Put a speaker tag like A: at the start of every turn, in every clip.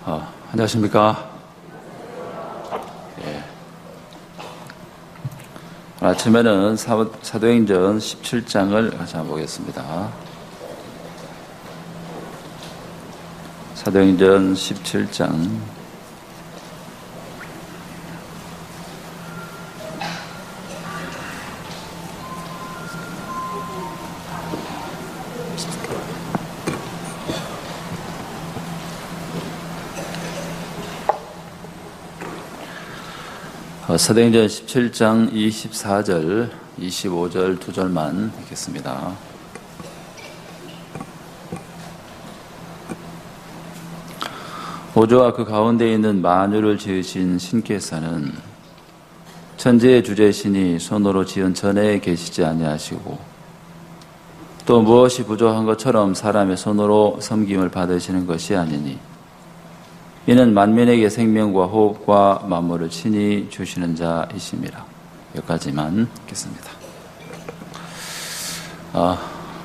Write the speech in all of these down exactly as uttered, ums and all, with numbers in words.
A: 어, 안녕하십니까. 예. 아침에는 사, 사도행전 십칠 장을 같이 한번 보겠습니다. 사도행전 십칠 장. 사도행전 십칠 장 이십사 절, 이십오 절 두 절만 읽겠습니다. 오조와 그 가운데 있는 만유를 지으신 신께서는 천지의 주제신이 손으로 지은 전에 계시지 아니하시고 또 무엇이 부족한 것처럼 사람의 손으로 섬김을 받으시는 것이 아니니 이는 만민에게 생명과 호흡과 만물을 친히 주시는 자이심이라. 여기까지만 읽겠습니다. 어,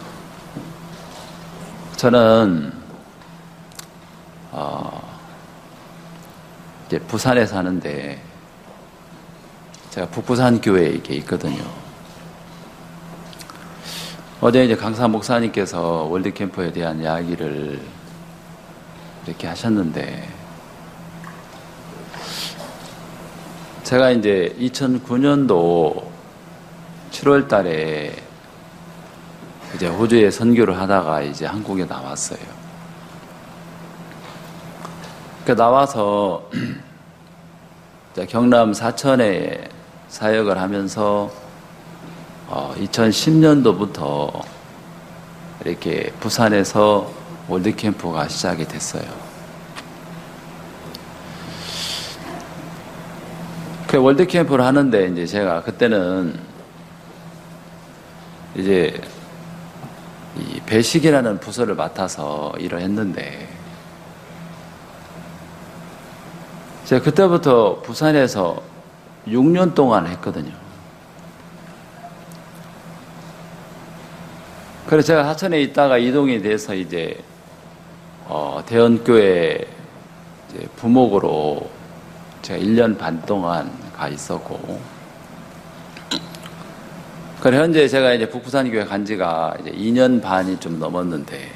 A: 저는 어, 이제 부산에 사는데 제가 북부산 교회에 이렇게 있거든요. 어제 이제 강사 목사님께서 월드캠프에 대한 이야기를 이렇게 하셨는데 제가 이제 이천구 년도 칠월 달에 이제 호주에 선교를 하다가 이제 한국에 나왔어요. 그 나와서 경남 사천에 사역을 하면서 어 이천십 년도부터 이렇게 부산에서 월드캠프가 시작이 됐어요. 그 월드캠프를 하는데 이제 제가 그때는 이제 이 배식이라는 부서를 맡아서 일을 했는데 제가 그때부터 부산에서 육 년 동안 했거든요. 그래서 제가 하천에 있다가 이동이 돼서 이제 어 대언교회 이제 부목으로 제가 일 년 반 동안 가 있었고, 그래 현재 제가 이제 북부산교회 간 지가 이제 이 년 반이 좀 넘었는데,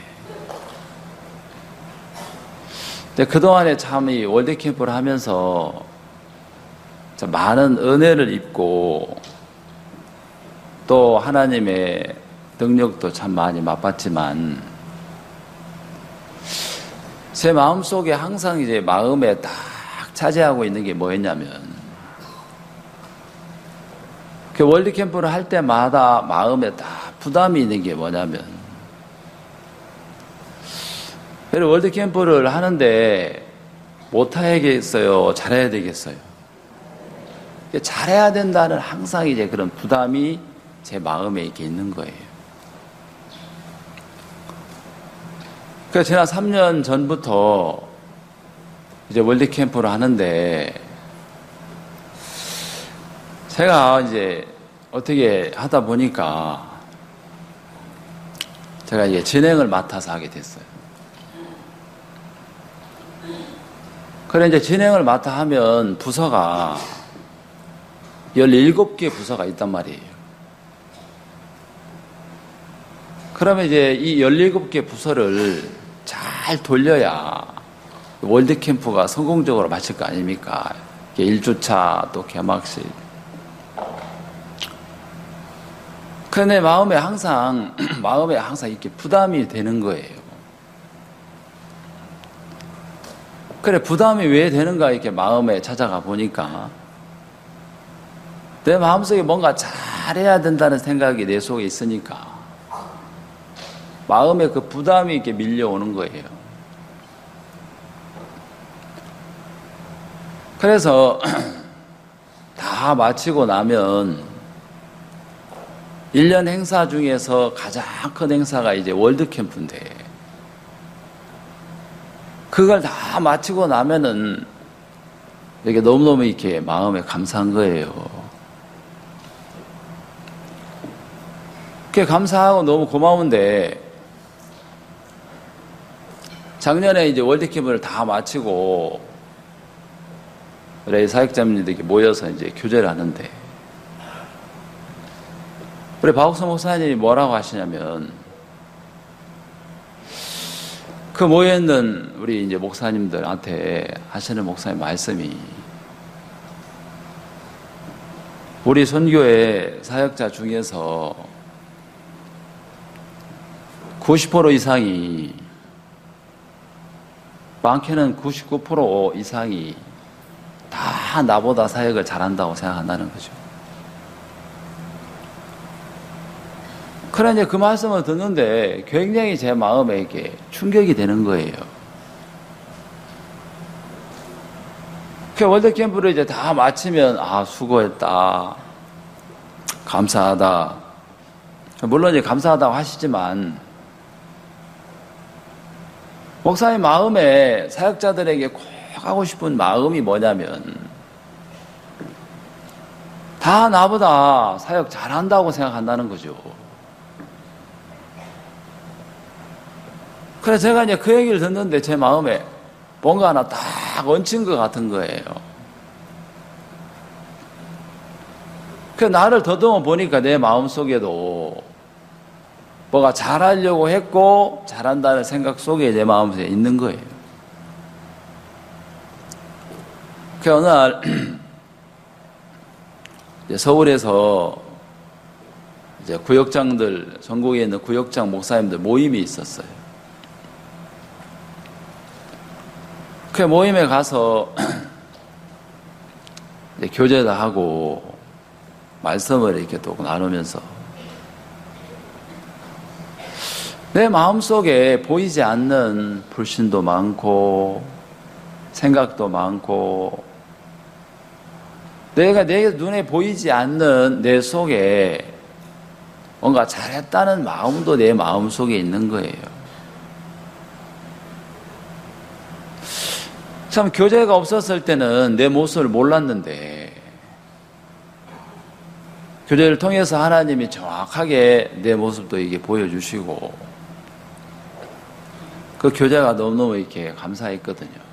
A: 근데 그동안에 참 이 월드캠프를 하면서 참 많은 은혜를 입고, 또 하나님의 능력도 참 많이 맛봤지만, 제 마음속에 항상 이제 마음에 딱 차지하고 있는 게 뭐였냐면, 그 월드캠프를 할 때마다 마음에 딱 부담이 있는 게 뭐냐면, 월드캠프를 하는데 못해야겠어요? 잘해야 되겠어요? 잘해야 된다는 항상 이제 그런 부담이 제 마음에 이렇게 있는 거예요. 그래서 지난 삼 년 전부터 이제 월드캠프를 하는데, 제가 이제 어떻게 하다 보니까 제가 이제 진행을 맡아서 하게 됐어요. 그래 이제 진행을 맡아 하면 부서가 열일곱 개 부서가 있단 말이에요. 그러면 이제 이 열일곱 개 부서를 잘 돌려야 월드캠프가 성공적으로 마칠 거 아닙니까? 일 주차 또 개막식. 그런데 마음에 항상 마음에 항상 이렇게 부담이 되는 거예요. 그래 부담이 왜 되는가 이렇게 마음에 찾아가 보니까 내 마음속에 뭔가 잘해야 된다는 생각이 내 속에 있으니까 마음에 그 부담이 이렇게 밀려오는 거예요. 그래서 다 마치고 나면 일 년 행사 중에서 가장 큰 행사가 이제 월드캠프인데, 그걸 다 마치고 나면은 이게 너무너무 이렇게 마음에 감사한 거예요. 그게 감사하고 너무 고마운데, 작년에 이제 월드캠프를 다 마치고 우리 사역자님들이 모여서 이제 교제를 하는데 우리 박옥성 목사님이 뭐라고 하시냐면 그 모여있는 우리 이제 목사님들한테 하시는 목사님 말씀이 우리 선교회 사역자 중에서 구십 퍼센트 이상이 많게는 구십구 퍼센트 이상이 다 나보다 사역을 잘한다고 생각한다는 거죠. 그래 이제 그 말씀을 듣는데 굉장히 제 마음에 이게 충격이 되는 거예요. 그 월드 캠프를 이제 다 마치면 아 수고했다, 감사하다. 물론 이제 감사하다고 하시지만 목사님 마음에 사역자들에게 꼭 하고 싶은 마음이 뭐냐면 다 나보다 사역 잘한다고 생각한다는 거죠. 그래서 제가 이제 그 얘기를 듣는데 제 마음에 뭔가 하나 딱 얹힌 것 같은 거예요. 그 나를 더듬어 보니까 내 마음속에도 뭐가 잘하려고 했고 잘한다는 생각 속에 내 마음속에 있는 거예요. 그 어느 날 이제 서울에서 이제 구역장들, 전국에 있는 구역장 목사님들 모임이 있었어요. 그 모임에 가서 이제 교제도 하고 말씀을 이렇게 또 나누면서 내 마음속에 보이지 않는 불신도 많고 생각도 많고 내가 내 눈에 보이지 않는 내 속에 뭔가 잘했다는 마음도 내 마음속에 있는 거예요. 참 교제가 없었을 때는 내 모습을 몰랐는데 교제를 통해서 하나님이 정확하게 내 모습도 이게 보여주시고 그 교제가 너무너무 이렇게 감사했거든요.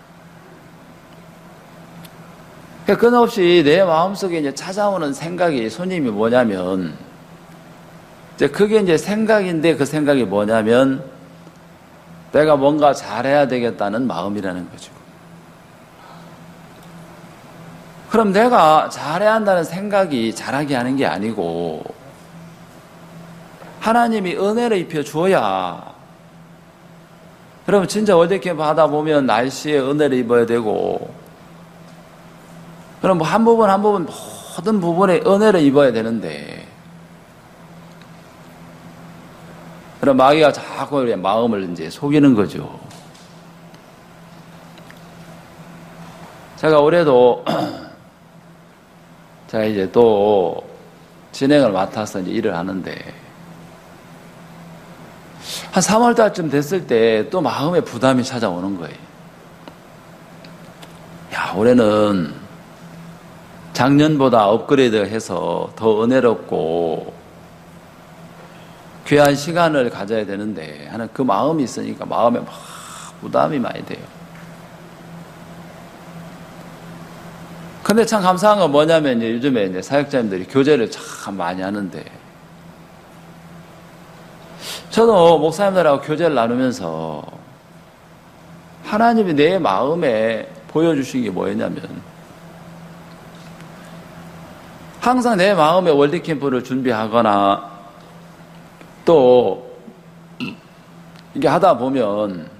A: 끊임없이 내 마음속에 이제 찾아오는 생각이 손님이 뭐냐면 이제 그게 이제 생각인데 그 생각이 뭐냐면 내가 뭔가 잘해야 되겠다는 마음이라는 거죠. 그럼 내가 잘해야 한다는 생각이 잘하게 하는 게 아니고 하나님이 은혜를 입혀 주어야 그러면 진짜 월드캠프 하다 보면 날씨에 은혜를 입어야 되고 그럼 뭐 한 부분 한 부분 모든 부분에 은혜를 입어야 되는데 그럼 마귀가 자꾸 우리의 마음을 이제 속이는 거죠. 제가 올해도 제가 이제 또 진행을 맡아서 이제 일을 하는데 한 삼월 달쯤 됐을 때 또 마음에 부담이 찾아오는 거예요. 야, 올해는 작년보다 업그레이드해서 더 은혜롭고 귀한 시간을 가져야 되는데 하는 그 마음이 있으니까 마음에 막 부담이 많이 돼요. 근데 참 감사한 건 뭐냐면 이제 요즘에 이제 사역자님들이 교제를 참 많이 하는데 저도 목사님들하고 교제를 나누면서 하나님이 내 마음에 보여주신 게 뭐였냐면 항상 내 마음에 월드캠프를 준비하거나 또 이게 하다 보면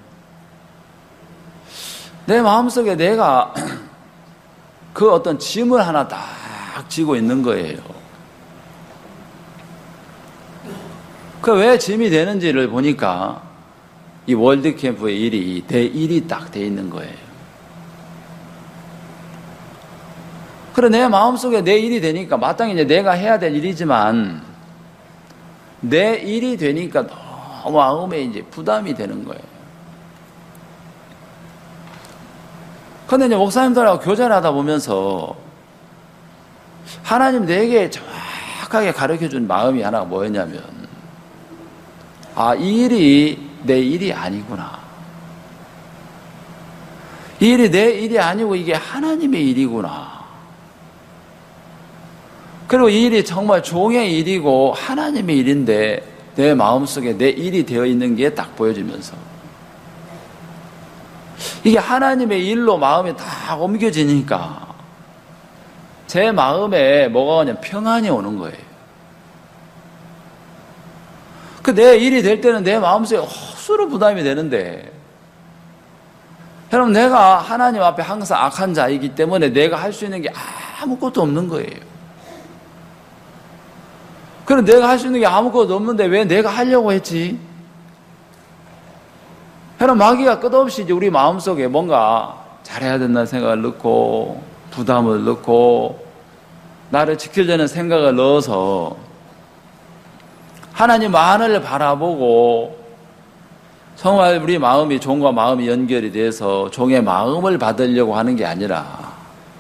A: 내 마음속에 내가 그 어떤 짐을 하나 딱 지고 있는 거예요. 그 왜 짐이 되는지를 보니까 이 월드캠프의 일이 내 일이 딱 돼 있는 거예요. 그래 내 마음속에 내 일이 되니까 마땅히 이제 내가 해야 될 일이지만 내 일이 되니까 너무 마음에 이제 부담이 되는 거예요. 근데 이제 목사님들하고 교제를 하다 보면서 하나님 내게 정확하게 가르쳐 준 마음이 하나가 뭐였냐면 아, 이 일이 내 일이 아니구나. 이 일이 내 일이 아니고 이게 하나님의 일이구나. 그리고 이 일이 정말 종의 일이고 하나님의 일인데 내 마음속에 내 일이 되어 있는 게 딱 보여지면서 이게 하나님의 일로 마음이 다 옮겨지니까 제 마음에 뭐가 오냐면 평안이 오는 거예요. 그 내 일이 될 때는 내 마음속에 헛수로 부담이 되는데, 여러분, 내가 하나님 앞에 항상 악한 자이기 때문에 내가 할 수 있는 게 아무것도 없는 거예요. 그럼 내가 할 수 있는 게 아무것도 없는데 왜 내가 하려고 했지? 여러분, 마귀가 끝없이 이제 우리 마음속에 뭔가 잘해야 된다는 생각을 넣고, 부담을 넣고, 나를 지키려는 생각을 넣어서 하나님만을 바라보고 정말 우리 마음이 종과 마음이 연결이 돼서 종의 마음을 받으려고 하는 게 아니라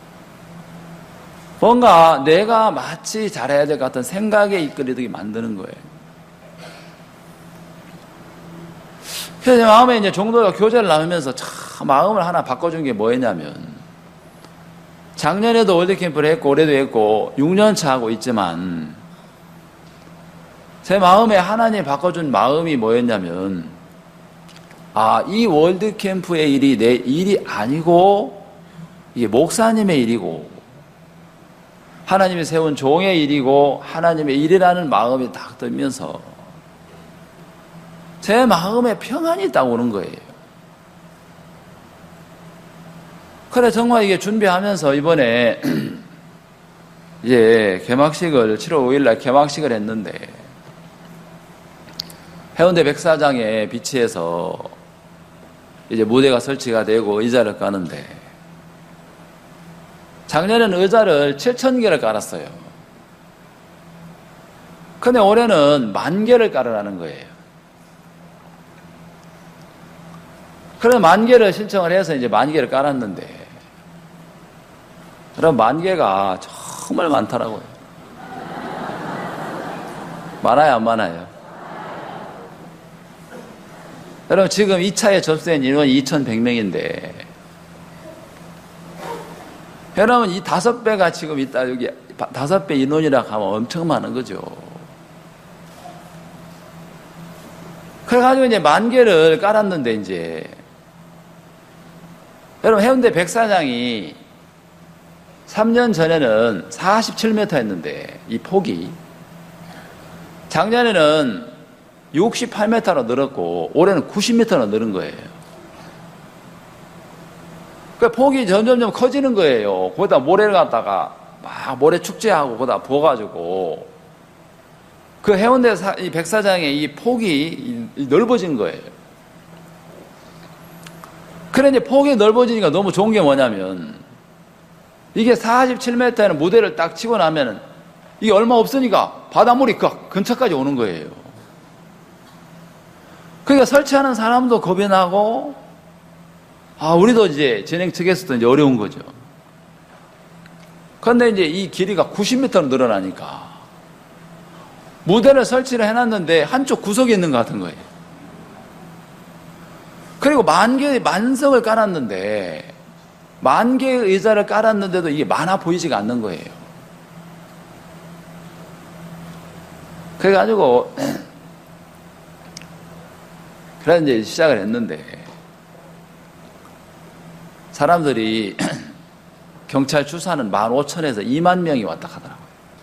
A: 뭔가 내가 마치 잘해야 될 것 같은 생각에 이끌리게 만드는 거예요. 그래서 제 마음에 이제 종도가 교제를 나누면서 참 마음을 하나 바꿔준 게 뭐였냐면, 작년에도 월드캠프를 했고 올해도 했고 육 년 차 하고 있지만 제 마음에 하나님 바꿔준 마음이 뭐였냐면, 아, 이 월드캠프의 일이 내 일이 아니고 이게 목사님의 일이고 하나님이 세운 종의 일이고 하나님의 일이라는 마음이 딱 들면서 제 마음에 평안이 딱 오는 거예요. 그래, 정말 이게 준비하면서 이번에 이제 개막식을 칠월 오일 날 개막식을 했는데 해운대 백사장의 비치에서 이제 무대가 설치가 되고 의자를 까는데, 작년에는 의자를 칠천 개를 깔았어요. 근데 올해는 만 개를 깔으라는 거예요. 그래서 만 개를 신청을 해서 이제 만 개를 깔았는데, 그럼 만 개가 정말 많더라고요. 많아요, 안 많아요? 여러분, 지금 이 차에 접수된 인원이 이천백 명인데, 여러분, 이 다섯 배가 지금 있다, 여기 다섯 배 인원이라 하면 엄청 많은 거죠. 그래가지고 이제 만 개를 깔았는데, 이제, 여러분, 해운대 백사장이 삼 년 전에는 사십칠 미터였는데, 이 폭이, 작년에는 육십팔 미터로 늘었고 올해는 구십 미터로 늘은 거예요. 그 폭이 점점점 커지는 거예요. 거기다 모래를 갖다가 막 모래 축제하고 거기다 부어가지고 그 해운대 사, 이 백사장의 이 폭이 넓어진 거예요. 그래, 이제 폭이 넓어지니까 너무 좋은 게 뭐냐면, 이게 사십칠 미터에는 무대를 딱 치고 나면은 이게 얼마 없으니까 바닷물이 그 근처까지 오는 거예요. 그러니까 설치하는 사람도 겁이 나고, 아, 우리도 이제 진행 측에서도 이제 어려운 거죠. 그런데 이제 이 길이가 구십 미터로 늘어나니까 무대를 설치를 해놨는데 한쪽 구석에 있는 것 같은 거예요. 그리고 만 개의 만석을 깔았는데, 만 개의 의자를 깔았는데도 이게 많아 보이지가 않는 거예요. 그래가지고 그래서 이제 시작을 했는데, 사람들이 경찰 추사는 만 오천에서 이만 명이 왔다 하더라고요.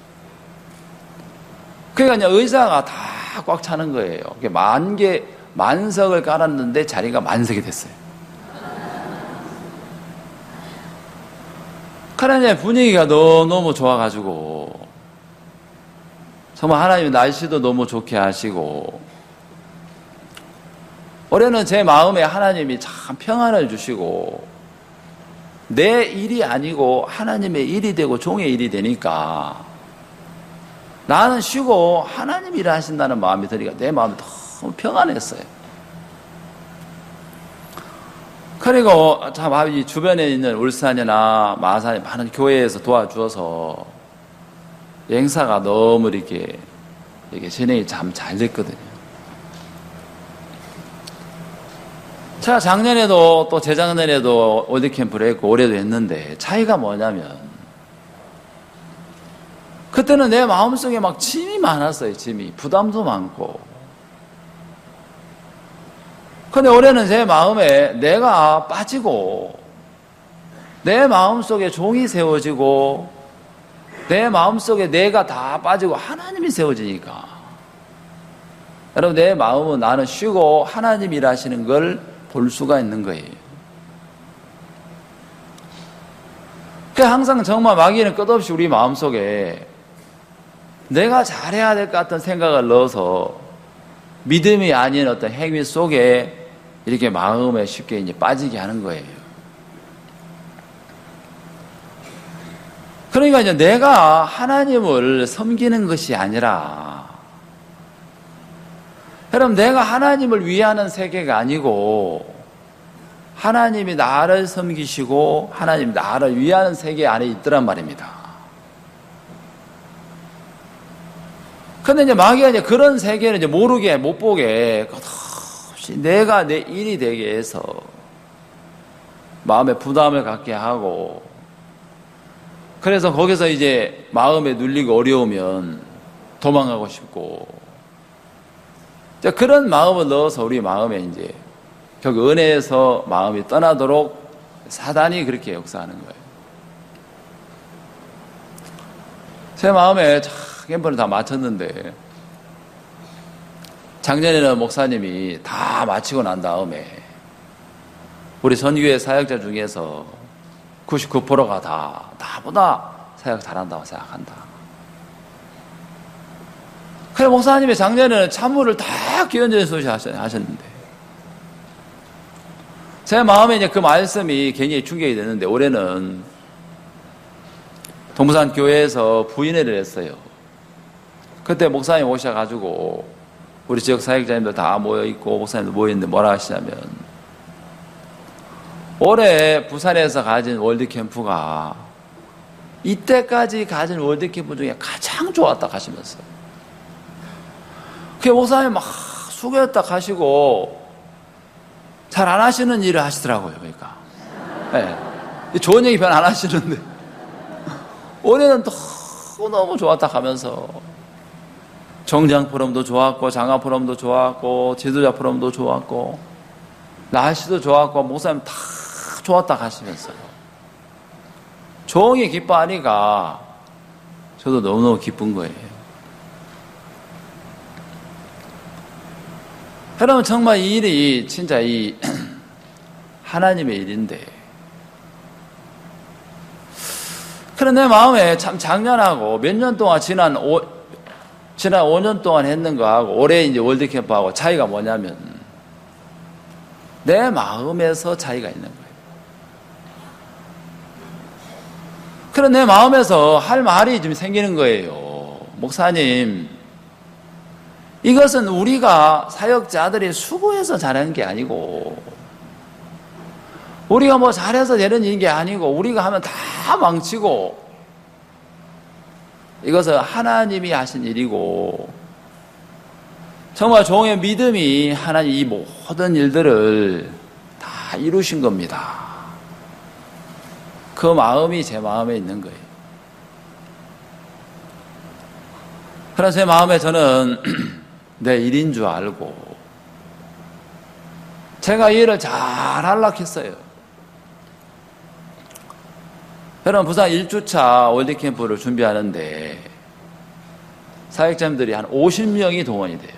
A: 그러니까 이제 의자가 다 꽉 차는 거예요. 만 개, 만석을 깔았는데 자리가 만석이 됐어요. 그러니까 이제 분위기가 너무너무 좋아가지고, 정말 하나님이 날씨도 너무 좋게 하시고, 올해는 제 마음에 하나님이 참 평안을 주시고, 내 일이 아니고 하나님의 일이 되고 종의 일이 되니까 나는 쉬고 하나님이 일하신다는 마음이 드니까 내 마음이 너무 평안했어요. 그리고 참 이 주변에 있는 울산이나 마산에 많은 교회에서 도와주어서 행사가 너무 이렇게, 이렇게 진행이 참 잘 됐거든요. 제가 작년에도 또 재작년에도 월드캠프를 했고 올해도 했는데 차이가 뭐냐면 그때는 내 마음속에 막 짐이 많았어요. 짐이. 부담도 많고. 근데 올해는 제 마음에 내가 빠지고 내 마음속에 종이 세워지고 내 마음속에 내가 다 빠지고 하나님이 세워지니까 여러분 내 마음은 나는 쉬고 하나님이 일하시는 걸 볼 수가 있는 거예요. 그러니까 항상 정말 마귀는 끝없이 우리 마음속에 내가 잘해야 될 것 같은 생각을 넣어서 믿음이 아닌 어떤 행위 속에 이렇게 마음에 쉽게 이제 빠지게 하는 거예요. 그러니까 이제 내가 하나님을 섬기는 것이 아니라 여러분 내가 하나님을 위하는 세계가 아니고 하나님이 나를 섬기시고 하나님이 나를 위하는 세계 안에 있더란 말입니다. 근데 이제 마귀가 이제 그런 세계는 이제 모르게 못 보게 끝없이 내가 내 일이 되게 해서 마음에 부담을 갖게 하고 그래서 거기서 이제 마음에 눌리고 어려우면 도망가고 싶고 그런 마음을 넣어서 우리 마음에 이제 결국 은혜에서 마음이 떠나도록 사단이 그렇게 역사하는 거예요. 제 마음에 참 캠프를 다 마쳤는데 작년에는 목사님이 다 마치고 난 다음에 우리 선교회 사역자 중에서 구십구 퍼센트가 다 나보다 사역 잘한다고 생각한다. 그래 목사님이 작년에는 찬물을 다 기원전에 쏘시 하셨는데 제 마음에 이제 그 말씀이 굉장히 충격이 되는데 올해는 동부산 교회에서 부인회를 했어요. 그때 목사님 오셔가지고 우리 지역 사역자님들 다 모여있고 목사님도 모여있는데 뭐라 하시냐면 올해 부산에서 가진 월드캠프가 이때까지 가진 월드캠프 중에 가장 좋았다 하시면서 그 목사님 막 수고했다 하시고 잘 안 하시는 일을 하시더라고요. 그러니까 네. 좋은 얘기 별로 안 하시는데 올해는 또 너무 좋았다 하면서 정장 포럼도 좋았고 장화 포럼도 좋았고 지도자 포럼도 좋았고 날씨도 좋았고 목사님 다 좋았다 하시면서 종이 기뻐하니까 저도 너무너무 기쁜 거예요. 여러분 정말 이 일이 진짜 이 하나님의 일인데 그런 내 마음에 참 작년하고 몇 년 동안 지난 오, 지난 오 년 동안 했는 거하고 올해 이제 월드캠프하고 차이가 뭐냐면 내 마음에서 차이가 있는 거예요. 그런 내 마음에서 할 말이 좀 생기는 거예요. 목사님, 이것은 우리가 사역자들이 수고해서 잘하는 게 아니고 우리가 뭐 잘해서 되는 일인 게 아니고 우리가 하면 다 망치고 이것은 하나님이 하신 일이고 정말 종의 믿음이 하나님 이 모든 일들을 다 이루신 겁니다. 그 마음이 제 마음에 있는 거예요. 그래서 제 마음에 저는 내 일인 줄 알고 제가 이 일을 잘 하려고 했어요. 여러분 부산 일 주차 월드캠프를 준비하는데 사역자님들이 한 오십 명이 동원이 돼요.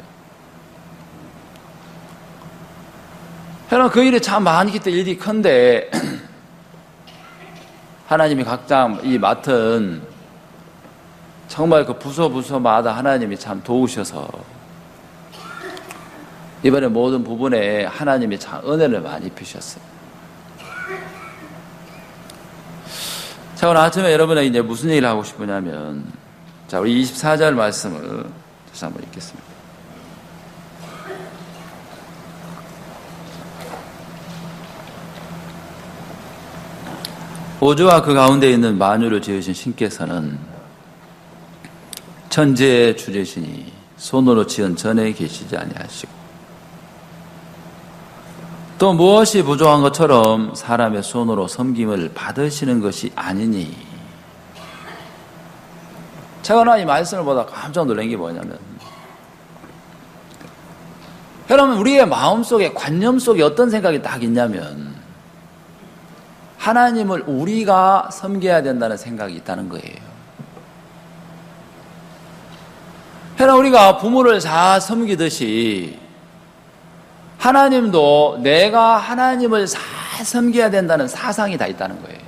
A: 여러분 그 일이 참 많기 때문에 일이 큰데 하나님이 각자 이 맡은 정말 그 부서 부서마다 하나님이 참 도우셔서 이번에 모든 부분에 하나님이 참 은혜를 많이 입히셨어요. 자, 오늘 아침에 여러분에게 이제 무슨 얘기를 하고 싶으냐면, 자, 우리 이십사 절 말씀을 다시 한번 읽겠습니다. 우주와 그 가운데 있는 만유를 지으신 신께서는 천지의 주제시니 손으로 지은 전에 계시지 아니하시고 또 무엇이 부족한 것처럼 사람의 손으로 섬김을 받으시는 것이 아니니. 제가 이 말씀을 보다 깜짝 놀란 게 뭐냐면, 여러분, 우리의 마음속에, 관념 속에 어떤 생각이 딱 있냐면, 하나님을 우리가 섬겨야 된다는 생각이 있다는 거예요. 여러분, 우리가 부모를 잘 섬기듯이 하나님도 내가 하나님을 잘 섬겨야 된다는 사상이 다 있다는 거예요.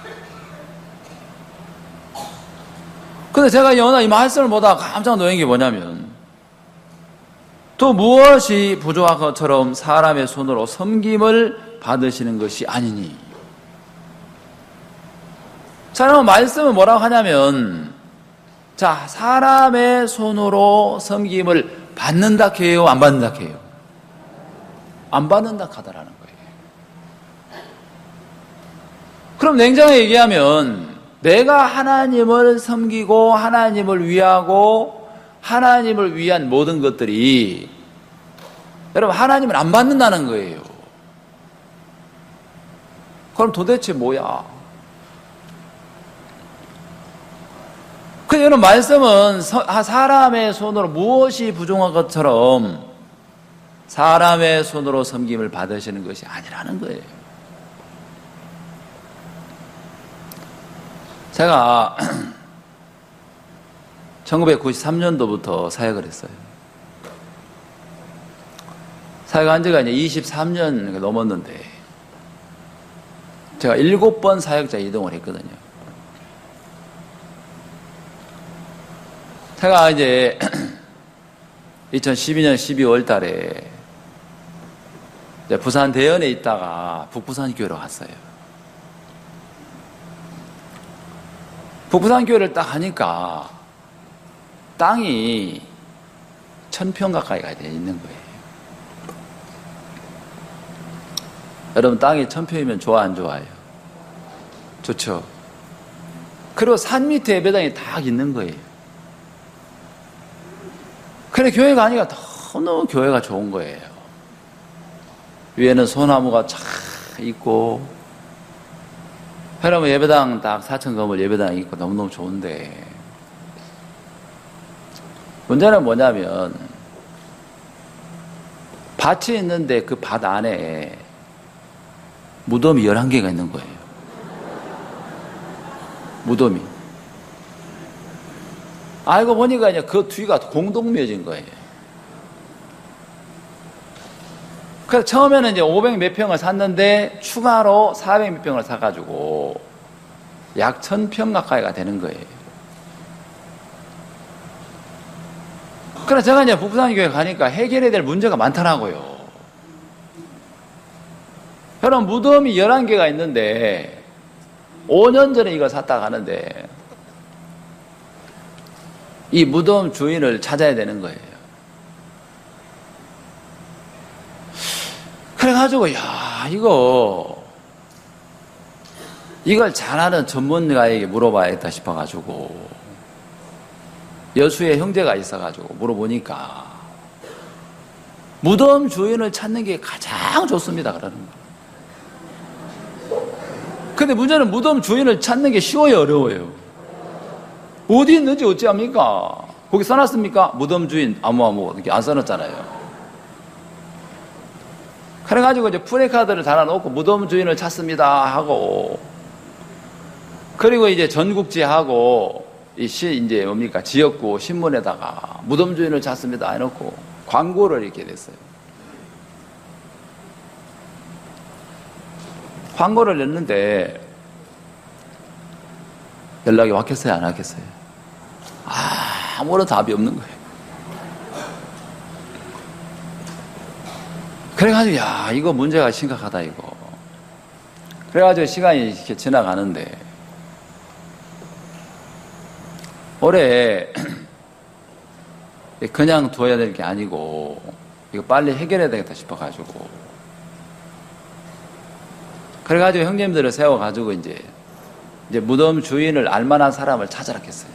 A: 근데 제가 연하 이 말씀을 보다가 깜짝 놀란 게 뭐냐면, 또 무엇이 부족한 것처럼 사람의 손으로 섬김을 받으시는 것이 아니니. 자, 그럼 말씀은 뭐라고 하냐면, 자, 사람의 손으로 섬김을 받는다 해요? 안 받는다 해요? 안 받는다 하다라는 거예요. 그럼 냉정하게 얘기하면, 내가 하나님을 섬기고 하나님을 위하고 하나님을 위한 모든 것들이 여러분 하나님을 안 받는다는 거예요. 그럼 도대체 뭐야? 그래서 여러분 말씀은 사람의 손으로 무엇이 부족한 것처럼 사람의 손으로 섬김을 받으시는 것이 아니라는 거예요. 제가 천구백구십삼 년도부터 사역을 했어요. 사역한 지가 이제 이십삼 년 넘었는데, 제가 일곱 번 사역자 이동을 했거든요. 제가 이제 이천십이 년 십이월 달에 부산 대연에 있다가 북부산 교회로 갔어요. 북부산 교회를 딱 하니까 땅이 천 평 가까이가 돼 있는 거예요. 여러분 땅이 천 평이면 좋아 안 좋아요? 좋죠. 그리고 산 밑에 예배당이 딱 있는 거예요. 그래 교회 가니까 너무 교회가 좋은 거예요. 위에는 소나무가 쫙 있고, 여러분 예배당 딱 사천 건물 예배당이 있고 너무너무 좋은데, 문제는 뭐냐면 밭이 있는데 그 밭 안에 무덤이 열한 개가 있는 거예요. 무덤이. 알고 보니까 이제 그 뒤가 공동묘지인 거예요. 그래서 처음에는 이제 오백 몇 평을 샀는데 추가로 사백 몇 평을 사가지고 약 천 평 가까이가 되는 거예요. 그래서 제가 이제 북부산교회 가니까 해결해야 될 문제가 많더라고요. 여러분 무덤이 열한 개가 있는데 오 년 전에 이걸 샀다 가는데 이 무덤 주인을 찾아야 되는 거예요. 그래가지고 야 이거 이걸 잘 아는 전문가에게 물어봐야겠다 싶어가지고 여수에 형제가 있어가지고 물어보니까 무덤 주인을 찾는 게 가장 좋습니다 그러는 거예요. 근데 문제는 무덤 주인을 찾는 게 쉬워요 어려워요? 어디 있는지 어찌합니까? 거기 써놨습니까? 무덤 주인 아무 아무 이렇게 안 써놨잖아요. 그래가지고 이제 프레카드를 달아놓고 무덤 주인을 찾습니다 하고, 그리고 이제 전국지하고 이 시 이제 뭡니까 지역구 신문에다가 무덤 주인을 찾습니다 해놓고 광고를 이렇게 냈어요. 광고를 냈는데 연락이 왔겠어요 안 왔겠어요? 아무런 답이 없는 거예요. 그래가지고 야 이거 문제가 심각하다 이거. 그래가지고 시간이 이렇게 지나가는데 올해 그냥 둬야 될 게 아니고 이거 빨리 해결해야 되겠다 싶어가지고 그래가지고 형님들을 세워가지고 이제 이제 무덤 주인을 알만한 사람을 찾아라 했어요.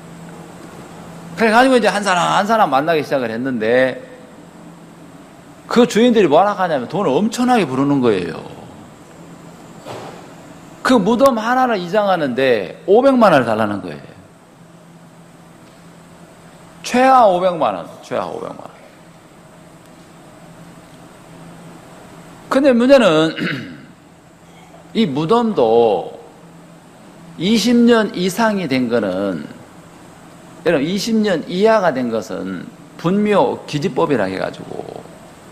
A: 그래가지고 이제 한 사람 한 사람 만나기 시작을 했는데 그 주인들이 뭐라 하냐면 돈을 엄청나게 부르는 거예요. 그 무덤 하나를 이장하는데 오백만 원을 달라는 거예요. 최하 오백만 원, 최하 오백만 원. 근데 문제는 이 무덤도 이십 년 이상이 된 거는, 여러분 이십 년 이하가 된 것은 분묘 기지법이라 해가지고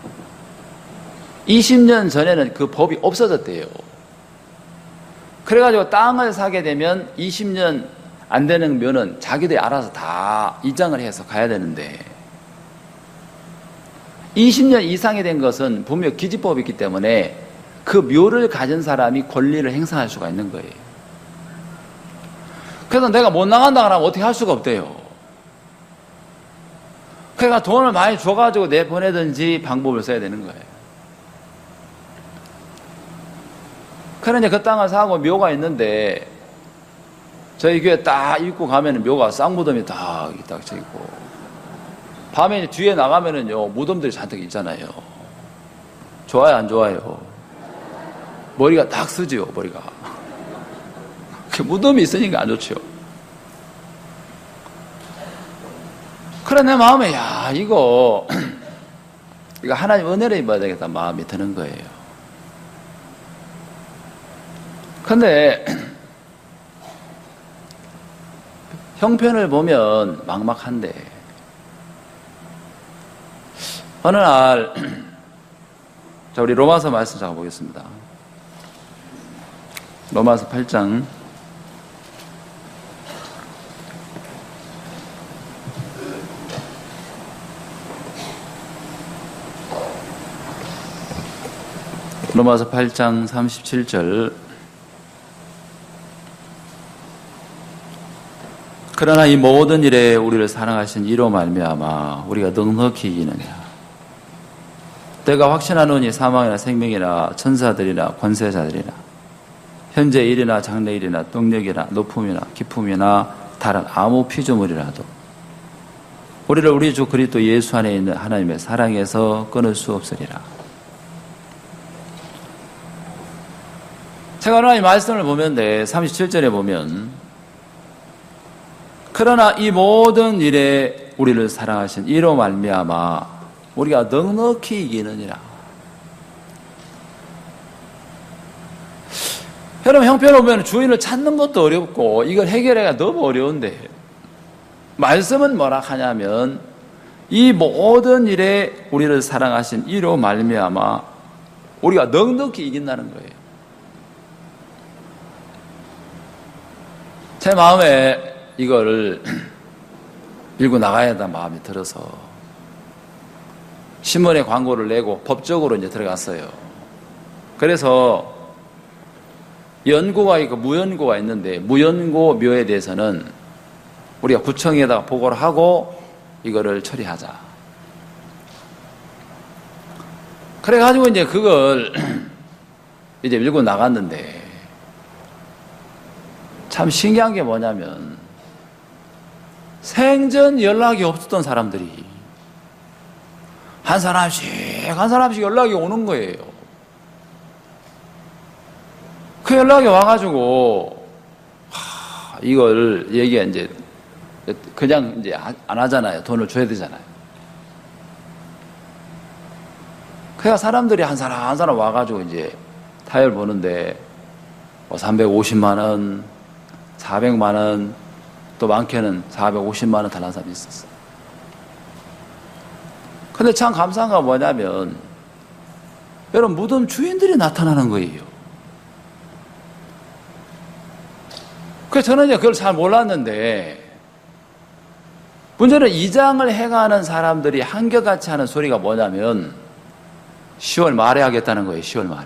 A: 이십 년 전에는 그 법이 없어졌대요. 그래가지고 땅을 사게 되면 이십 년 안 되는 묘는 자기들이 알아서 다 이장을 해서 가야 되는데, 이십 년 이상이 된 것은 분명 기지법이 있기 때문에 그 묘를 가진 사람이 권리를 행사할 수가 있는 거예요. 그래서 내가 못 나간다 그러면 어떻게 할 수가 없대요. 그러니까 돈을 많이 줘가지고 내보내든지 방법을 써야 되는 거예요. 그러니 그 땅을 사고 묘가 있는데, 저희 교회 딱 입구 가면은 묘가 쌍무덤이 딱, 딱 쳐 있고, 밤에 뒤에 나가면은요, 무덤들이 잔뜩 있잖아요. 좋아요, 안 좋아요? 머리가 딱 쓰지요, 머리가. 그 무덤이 있으니까 안 좋죠. 그래, 내 마음에, 야, 이거, 이거 하나님 은혜를 입어야 되겠다 마음이 드는 거예요. 근데, 형편을 보면 막막한데, 어느 날, 자, 우리 로마서 말씀 잠깐 보겠습니다. 로마서 팔 장. 로마서 팔 장 삼십칠 절. 그러나 이 모든 일에 우리를 사랑하신 이로 말미암아 우리가 넉넉히 이기느냐. 때가 확신하노니 사망이나 생명이나 천사들이나 권세자들이나 현재 일이나 장래일이나 능력이나 높음이나 기품이나 다른 아무 피조물이라도 우리를 우리 주 그리스도 예수 안에 있는 하나님의 사랑에서 끊을 수 없으리라. 제가 오늘 이 말씀을 보면 돼, 삼십칠 절에 보면, 그러나 이 모든 일에 우리를 사랑하신 이로 말미암아 우리가 넉넉히 이기느니라. 여러분, 형편을 보면 주인을 찾는 것도 어렵고 이걸 해결하기가 너무 어려운데, 말씀은 뭐라 하냐면 이 모든 일에 우리를 사랑하신 이로 말미암아 우리가 넉넉히 이긴다는 거예요. 제 마음에 이거를 밀고 나가야 한다는 마음이 들어서 신문에 광고를 내고 법적으로 이제 들어갔어요. 그래서 연고가 있고 무연고가 있는데, 무연고 묘에 대해서는 우리가 구청에다가 보고를 하고 이거를 처리하자. 그래가지고 이제 그걸 이제 밀고 나갔는데, 참 신기한 게 뭐냐면 생전 연락이 없었던 사람들이 한 사람씩 한 사람씩 연락이 오는 거예요. 그 연락이 와가지고 하, 이걸 얘기가 이제 그냥 이제 안 하잖아요. 돈을 줘야 되잖아요. 그래야 사람들이 한 사람 한 사람 와가지고 이제 타협을 보는데 뭐 삼백오십만 원, 사백만 원, 또 많게는 사백오십만 원 달라는 사람이 있었어요. 근데 참 감사한 건 뭐냐면, 여러분, 무덤 주인들이 나타나는 거예요. 그래서 저는 이제 그걸 잘 몰랐는데, 문제는 이장을 해가는 사람들이 한결같이 하는 소리가 뭐냐면, 시월 말에 하겠다는 거예요, 시월 말에.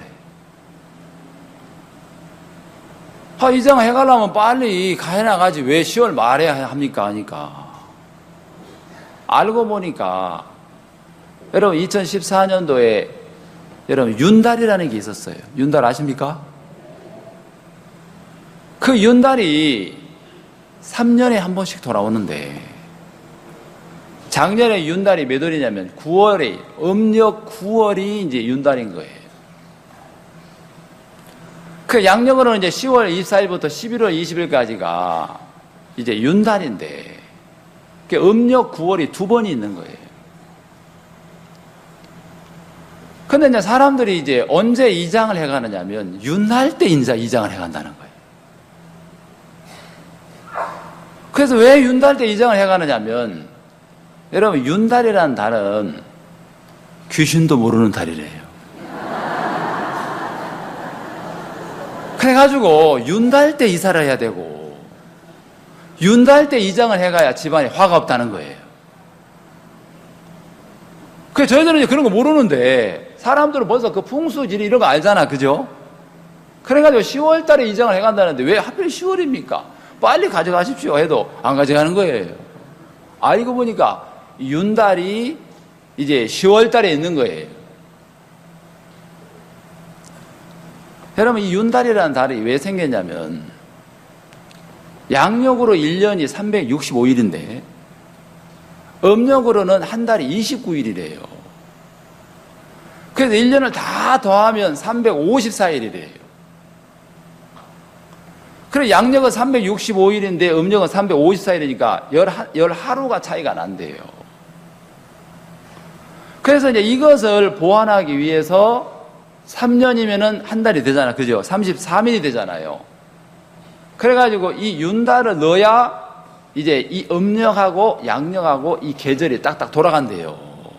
A: 아, 이장 해가려면 빨리 가해나가지 왜 시월 말에 합니까? 하니까. 알고 보니까, 여러분, 이천십사 년도에, 여러분, 윤달이라는 게 있었어요. 윤달 아십니까? 그 윤달이 삼 년에 한 번씩 돌아오는데, 작년에 윤달이 몇 월이냐면 구월에, 음력 구월이 이제 윤달인 거예요. 그 양력으로는 이제 시월 이십사일부터 십일월 이십일까지가 이제 윤달인데, 그 음력 구월이 두 번이 있는 거예요. 근데 이제 사람들이 이제 언제 이장을 해가느냐면 윤달 때 인자 이장을 해간다는 거예요. 그래서 왜 윤달 때 이장을 해가느냐면, 여러분 윤달이라는 달은 귀신도 모르는 달이래요. 그래가지고 윤달 때 이사를 해야 되고 윤달 때 이장을 해가야 집안에 화가 없다는 거예요. 그래서 저희들은 그런 거 모르는데 사람들은 벌써 그 풍수지리 이런 거 알잖아, 그죠? 그래가지고 시월 달에 이장을 해간다는데 왜 하필 시월입니까? 빨리 가져가십시오 해도 안 가져가는 거예요. 알고 보니까 윤달이 이제 시월 달에 있는 거예요. 여러분, 이 윤달이라는 달이 왜 생겼냐면, 양력으로 일 년이 삼백육십오일인데, 음력으로는 한 달이 이십구일이래요. 그래서 일 년을 다 더하면 삼백오십사일이래요. 그래서 양력은 삼백육십오일인데, 음력은 삼백오십사일이니까 열 하루가 차이가 난대요. 그래서 이제 이것을 보완하기 위해서 삼 년이면은 한 달이 되잖아. 그죠? 삼십삼일이 되잖아요. 그래가지고 이 윤달을 넣어야 이제 이 음력하고 양력하고 이 계절이 딱딱 돌아간대요.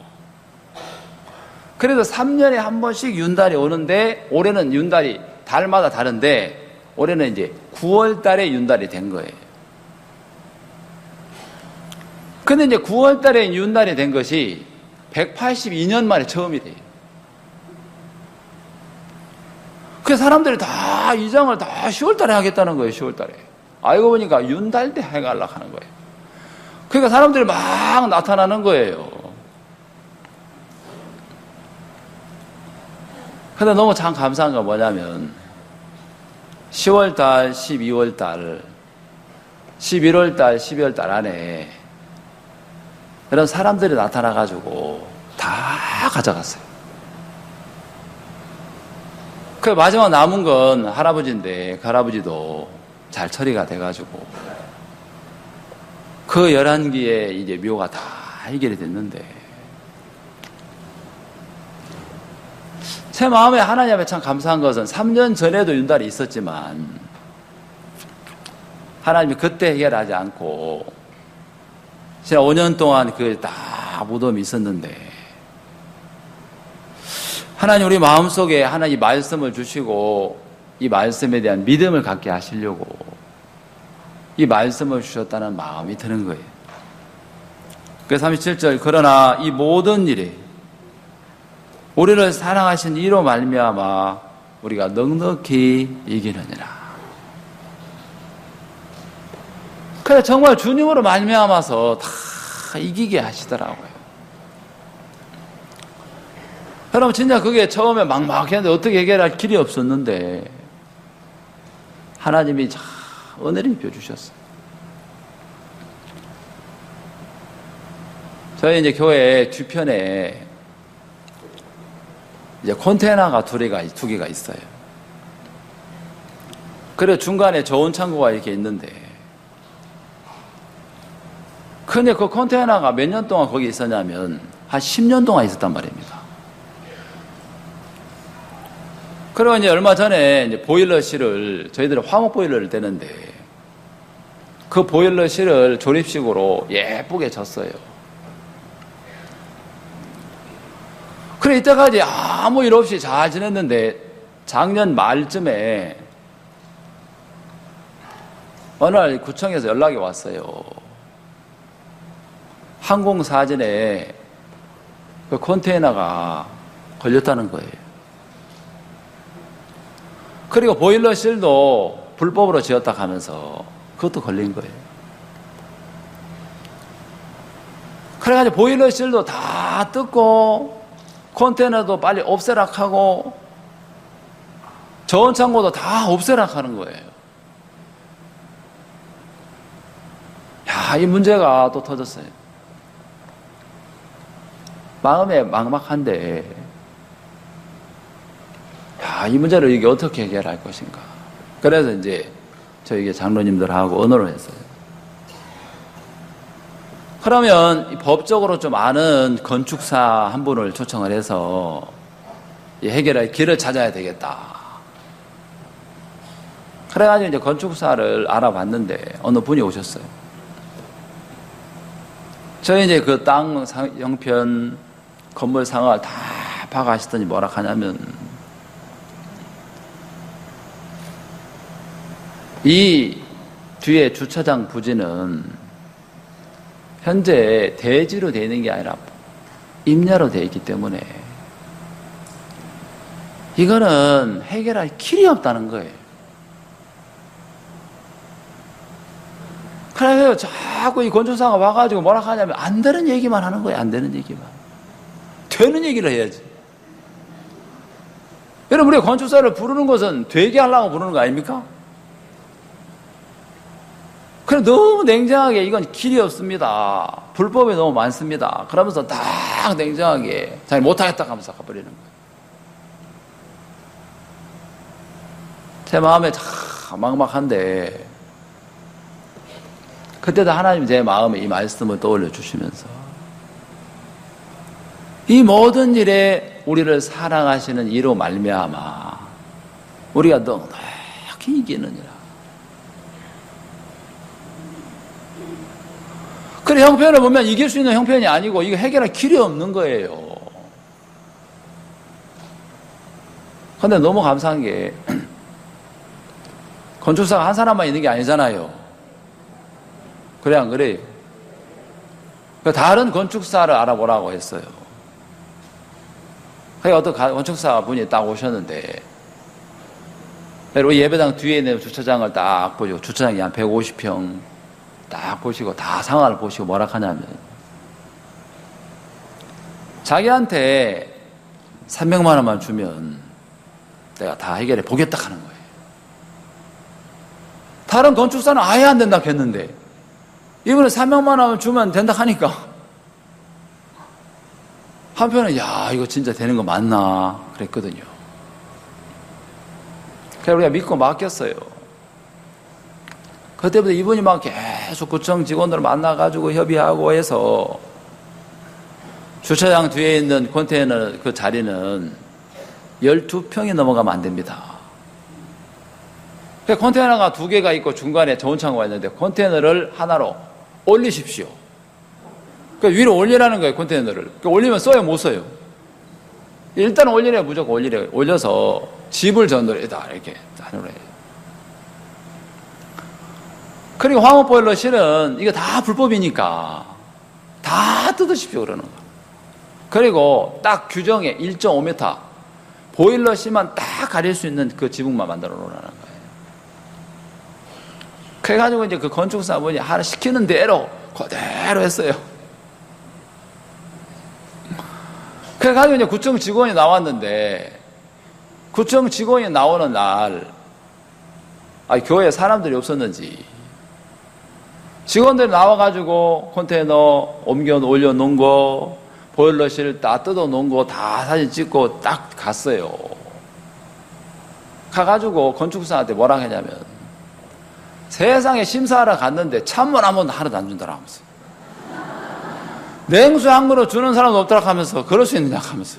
A: 그래서 삼 년에 한 번씩 윤달이 오는데, 올해는 윤달이 달마다 다른데, 올해는 이제 구월 달에 윤달이 된 거예요. 근데 이제 구월 달에 윤달이 된 것이 백팔십이년 만에 처음이래요. 그 사람들이 다 이장을 다 시월 달에 하겠다는 거예요, 시월 달에. 알고 보니까 윤달 때 해가려고 하는 거예요. 그러니까 사람들이 막 나타나는 거예요. 근데 너무 참 감사한 건 뭐냐면, 시월 달, 십이월 달, 십일월 달, 십이월 달 안에 이런 사람들이 나타나가지고 다 가져갔어요. 그 마지막 남은 건 할아버지인데, 그 할아버지도 잘 처리가 돼가지고 그 열한 기의 이제 묘가 다 해결이 됐는데, 제 마음에 하나님 앞에 참 감사한 것은 삼 년 전에도 윤달이 있었지만 하나님이 그때 해결하지 않고 진짜 오 년 동안 그 다 무덤이 있었는데, 하나님 우리 마음속에 하나님 말씀을 주시고 이 말씀에 대한 믿음을 갖게 하시려고 이 말씀을 주셨다는 마음이 드는 거예요. 그래서 삼십칠 절, 그러나 이 모든 일에 우리를 사랑하신 이로 말미암아 우리가 넉넉히 이기느니라. 그래, 정말 주님으로 말미암아서 다 이기게 하시더라고요. 여러분, 진짜 그게 처음에 막막했는데 어떻게 해결할 길이 없었는데 하나님이 참 은혜를 입혀주셨어요. 저희 이제 교회 뒤편에 이제 컨테이너가 두 개가, 두 개가 있어요. 그리고 중간에 저온 창고가 이렇게 있는데, 근데 그 컨테이너가 몇 년 동안 거기 있었냐면 한 십 년 동안 있었단 말입니다. 그리고 이제 얼마 전에 이제 보일러실을, 저희들은 화목 보일러를 떼는데 그 보일러실을 조립식으로 예쁘게 졌어요. 그래, 이때까지 아무 일 없이 잘 지냈는데 작년 말쯤에 어느 날 구청에서 연락이 왔어요. 항공사진에 그 컨테이너가 걸렸다는 거예요. 그리고 보일러실도 불법으로 지었다 하면서 그것도 걸린 거예요. 그래가지고 보일러실도 다 뜯고 컨테이너도 빨리 없애라 하고 저온창고도 다 없애라 하는 거예요. 야, 이 문제가 또 터졌어요. 마음에 막막한데, 야, 이 문제를 이게 어떻게 해결할 것인가. 그래서 이제 저희 장로님들하고 언어를 했어요. 그러면 법적으로 좀 아는 건축사 한 분을 초청을 해서 해결할 길을 찾아야 되겠다. 그래가지고 이제 건축사를 알아봤는데 어느 분이 오셨어요. 저희 이제 그 땅 형편, 건물 상황을 다 파악하시더니 뭐라 하냐면, 이 뒤에 주차장 부지는 현재 대지로 되어 있는 게 아니라 임야로 되어 있기 때문에 이거는 해결할 길이 없다는 거예요. 그래서 자꾸 이 건축사가 와가지고 뭐라 하냐면 안 되는 얘기만 하는 거예요. 안 되는 얘기만. 되는 얘기를 해야지. 여러분, 우리가 건축사를 부르는 것은 되게 하려고 부르는 거 아닙니까? 그래, 너무 냉정하게 이건 길이 없습니다. 불법이 너무 많습니다. 그러면서 딱 냉정하게 잘 못하겠다 하면서 가버리는 거예요. 제 마음에 참 막막한데, 그때도 하나님 제 마음에 이 말씀을 떠올려 주시면서, 이 모든 일에 우리를 사랑하시는 이로 말미암아 우리가 넉넉히 이기느니라. 그래, 형편을 보면 이길 수 있는 형편이 아니고 이거 해결할 길이 없는 거예요. 근데 너무 감사한 게 건축사가 한 사람만 있는 게 아니잖아요. 그래, 안 그래요? 다른 건축사를 알아보라고 했어요. 어떤 건축사 분이 딱 오셨는데, 우리 예배당 뒤에 있는 주차장을 딱 보시고, 주차장이 한 백오십 평 딱 보시고, 다 상황을 보시고 뭐라 하냐면, 자기한테 삼백만 원만 주면 내가 다 해결해 보겠다 하는 거예요. 다른 건축사는 아예 안 된다 했는데, 이번에 삼백만 원 주면 된다 하니까, 한편은, 야, 이거 진짜 되는 거 맞나? 그랬거든요. 그래서 우리가 믿고 맡겼어요. 그때부터 이분이 막 계속 구청 직원들을 만나가지고 협의하고 해서 주차장 뒤에 있는 컨테이너 그 자리는 열두 평이 넘어가면 안 됩니다. 컨테이너가 두 개가 있고 중간에 저온 창고가 있는데 컨테이너를 하나로 올리십시오. 그러니까 위로 올리라는 거예요, 컨테이너를. 그러니까 올리면 써요, 못 써요? 일단 올리래요, 무조건 올리래요. 올려서 집을 전도해다, 이렇게 하노래요. 그리고 화목보일러실은 이거 다 불법이니까 다 뜯으십시오, 그러는 거예요. 그리고 딱 규정에 일 점 오 미터 보일러실만 딱 가릴 수 있는 그 지붕만 만들어 놓으라는 거예요. 그래가지고 이제 그 건축사분이 하나 시키는 대로 그대로 했어요. 그래가지고 이제 구청 직원이 나왔는데, 구청 직원이 나오는 날, 아, 교회에 사람들이 없었는지, 직원들이 나와가지고 컨테이너 옮겨 올려놓은 거, 보일러실 다 뜯어놓은 거 다 사진 찍고 딱 갔어요. 가가지고 건축사한테 뭐라 하냐면, 세상에 심사하러 갔는데 찬물 한 번 하나도 안 준다고 하면서, 냉수 한 그릇 주는 사람도 없다고 하면서, 그럴 수 있느냐 하면서,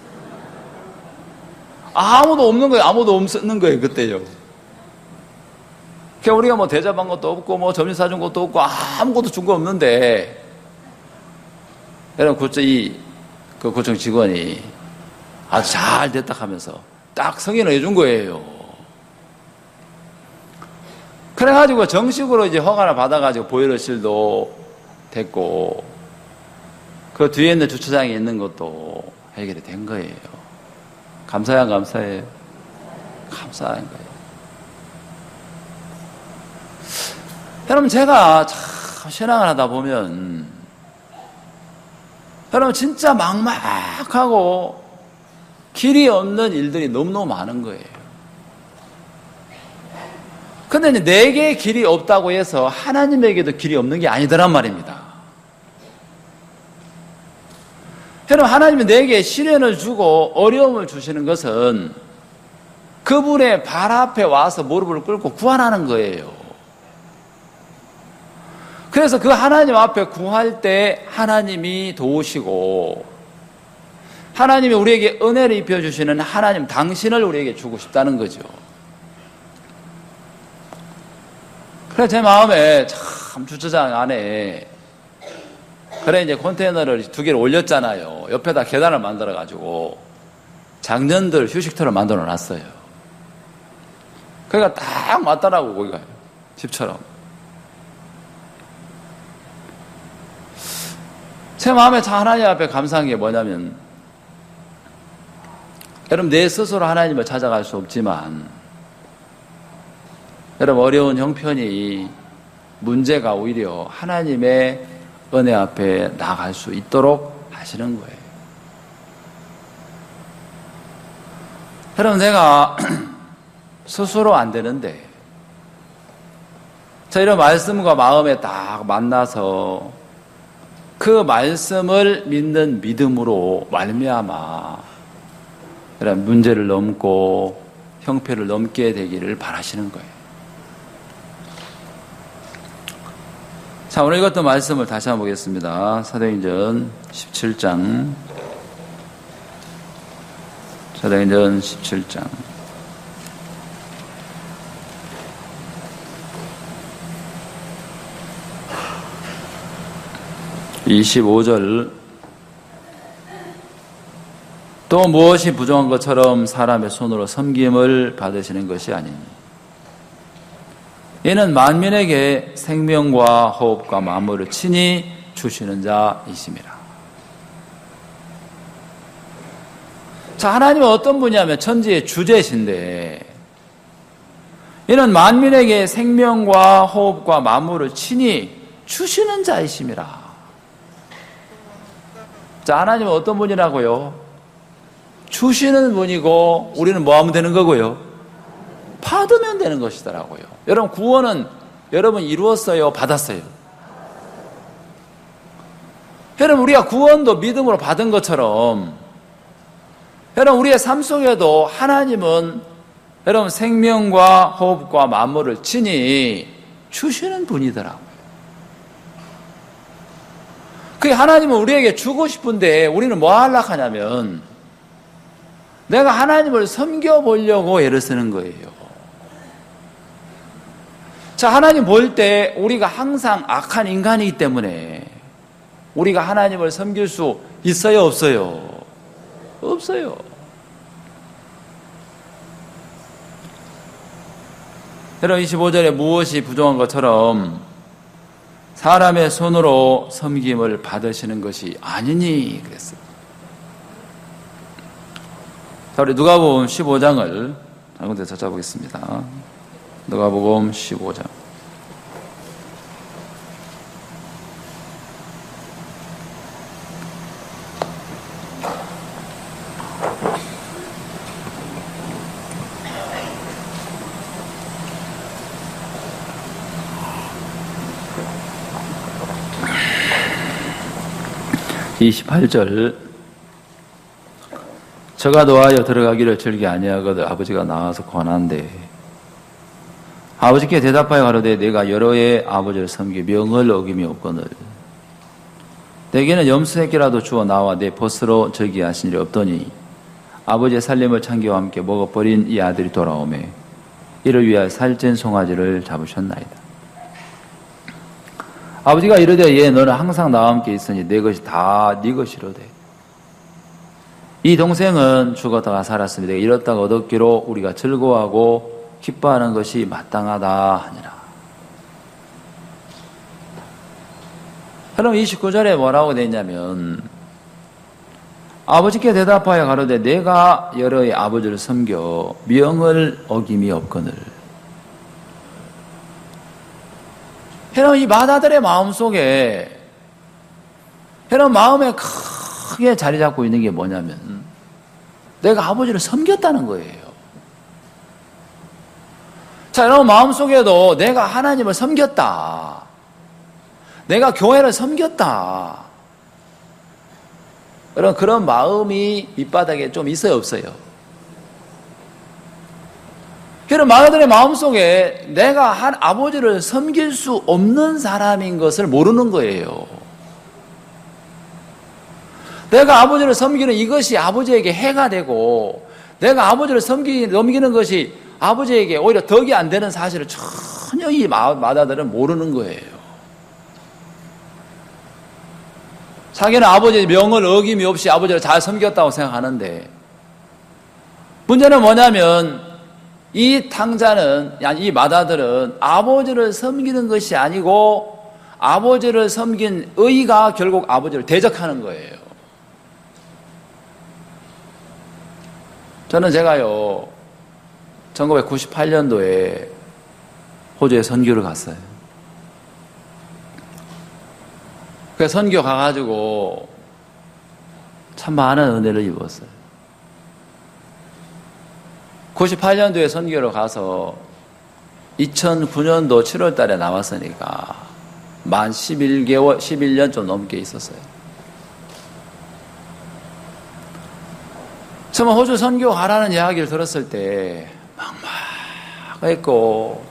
A: 아무도 없는 거예요. 아무도 없는 거예요, 그때요. 그러니까 우리가 뭐 대접한 것도 없고 뭐 점심 사준 것도 없고 아무것도 준 거 없는데, 여러분, 구청, 이, 그 구청 직원이 아주 잘 됐다 하면서 딱 승인을 해준 거예요. 그래가지고 정식으로 이제 허가를 받아가지고 보일러실도 됐고, 그 뒤에 있는 주차장에 있는 것도 해결이 된 거예요. 감사해요, 안 감사해요? 감사한 거예요. 여러분, 제가 참 신앙을 하다 보면, 여러분, 진짜 막막하고 길이 없는 일들이 너무너무 많은 거예요. 근데 이제 내게 길이 없다고 해서 하나님에게도 길이 없는 게 아니더란 말입니다. 여러분, 하나님이 내게 시련을 주고 어려움을 주시는 것은 그분의 발 앞에 와서 무릎을 꿇고 구하라는 거예요. 그래서 그 하나님 앞에 구할 때 하나님이 도우시고 하나님이 우리에게 은혜를 입혀주시는 하나님 당신을 우리에게 주고 싶다는 거죠. 그래서 제 마음에 참 주차장 안에 그래 이제 컨테이너를 두 개를 올렸잖아요. 옆에다 계단을 만들어가지고 장년들 휴식터를 만들어 놨어요. 그러니까 딱 맞더라고 거기가 집처럼. 제 마음에 참 하나님 앞에 감사한 게 뭐냐면 여러분 내 스스로 하나님을 찾아갈 수 없지만 여러분 어려운 형편이 문제가 오히려 하나님의 은혜 앞에 나갈 수 있도록 하시는 거예요. 여러분 내가 스스로 안 되는데 자 이런 말씀과 마음에 딱 만나서 그 말씀을 믿는 믿음으로 말미암아 이런 문제를 넘고 형편을 넘게 되기를 바라시는 거예요. 자, 오늘 이것도 말씀을 다시 한번 보겠습니다. 사도행전 십칠 장. 사도행전 십칠 장. 이십오 절. 또 무엇이 부정한 것처럼 사람의 손으로 섬김을 받으시는 것이 아니니 이는 만민에게 생명과 호흡과 만물을 친히 주시는 자이심이라. 자, 하나님은 어떤 분이냐면 천지의 주제신데 이는 만민에게 생명과 호흡과 만물을 친히 주시는 자이심이라. 자, 하나님은 어떤 분이라고요? 주시는 분이고 우리는 뭐 하면 되는 거고요? 받으면 되는 것이더라고요. 여러분 구원은 여러분 이루었어요? 받았어요? 여러분 우리가 구원도 믿음으로 받은 것처럼 여러분 우리의 삶 속에도 하나님은 여러분 생명과 호흡과 만물을 친히 주시는 분이더라고요. 그 하나님은 우리에게 주고 싶은데 우리는 뭐 하려고 하냐면 내가 하나님을 섬겨보려고 애를 쓰는 거예요. 자, 하나님 볼 때 우리가 항상 악한 인간이기 때문에 우리가 하나님을 섬길 수 있어요, 없어요? 없어요. 여러분 이십오 절에 무엇이 부정한 것처럼 사람의 손으로 섬김을 받으시는 것이 아니니 그랬어요. 자, 우리 누가복음 십오 장을 한 군데 찾아보겠습니다. 누가복음 십오 장. 이십팔 절. 저가 노하여 들어가기를 즐기 아니하거든 아버지가 나와서 권한대. 아버지께 대답하여 가로되 내가 여러 해 아버지를 섬기 명을 어김이 없거늘 내게는 염소 새끼라도 주어 나와 내 벗으로 즐기게 하신 일이 없더니 아버지의 살림을 창기와 함께 먹어버린 이 아들이 돌아오매 이를 위하여 살찐 송아지를 잡으셨나이다. 아버지가 이르되 얘 너는 항상 나와 함께 있으니 내 것이 다 네 것이로되 이 동생은 죽었다가 살았으니 내가 잃었다가 얻었기로 우리가 즐거워하고 기뻐하는 것이 마땅하다 하니라. 그럼 이십구 절에 뭐라고 되어 있냐면 아버지께 대답하여 가로되 내가 여러 해 아버지를 섬겨 명을 어김이 없거늘. 여러분 이 맏아들의 마음속에 여러분 마음에 크게 자리 잡고 있는 게 뭐냐면 내가 아버지를 섬겼다는 거예요. 자, 여러분 마음속에도 내가 하나님을 섬겼다. 내가 교회를 섬겼다. 여러분, 그런 마음이 밑바닥에 좀 있어요, 없어요? 그런 마가들의 마음속에 내가 한 아버지를 섬길 수 없는 사람인 것을 모르는 거예요. 내가 아버지를 섬기는 이것이 아버지에게 해가 되고, 내가 아버지를 섬기, 넘기는 것이 아버지에게 오히려 덕이 안 되는 사실을 전혀 이 마다들은 모르는 거예요. 자기는 아버지의 명을 어김이 없이 아버지를 잘 섬겼다고 생각하는데, 문제는 뭐냐면 이 탕자는, 이 마다들은 아버지를 섬기는 것이 아니고 아버지를 섬긴 의가 결국 아버지를 대적하는 거예요. 저는 제가요, 천구백구십팔 년도에 호주에 선교를 갔어요. 그 선교 가가지고 참 많은 은혜를 입었어요. 구십팔 년도에 선교를 가서 이천구 년도 칠월 달에 나왔으니까 만 십일 개월, 십일 년 좀 넘게 있었어요. 처음 호주 선교 가라는 이야기를 들었을 때 막막했고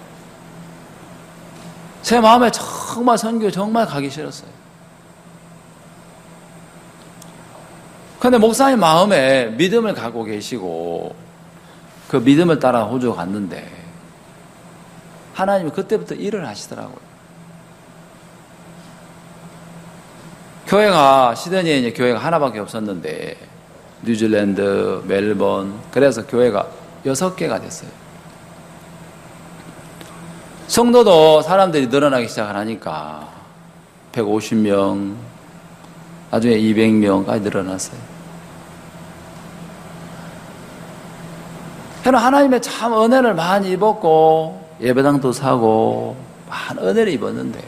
A: 제 마음에 정말 선교 정말 가기 싫었어요. 그런데 목사님 마음에 믿음을 갖고 계시고 그 믿음을 따라 호주 갔는데 하나님이 그때부터 일을 하시더라고요. 교회가 시드니에 이제 교회가 하나밖에 없었는데 뉴질랜드, 멜번, 그래서 교회가 여섯 개가 됐어요. 성도도 사람들이 늘어나기 시작하니까 백오십 명, 나중에 이백 명까지 늘어났어요. 저는 하나님의 참 은혜를 많이 입었고 예배당도 사고 많은 은혜를 입었는데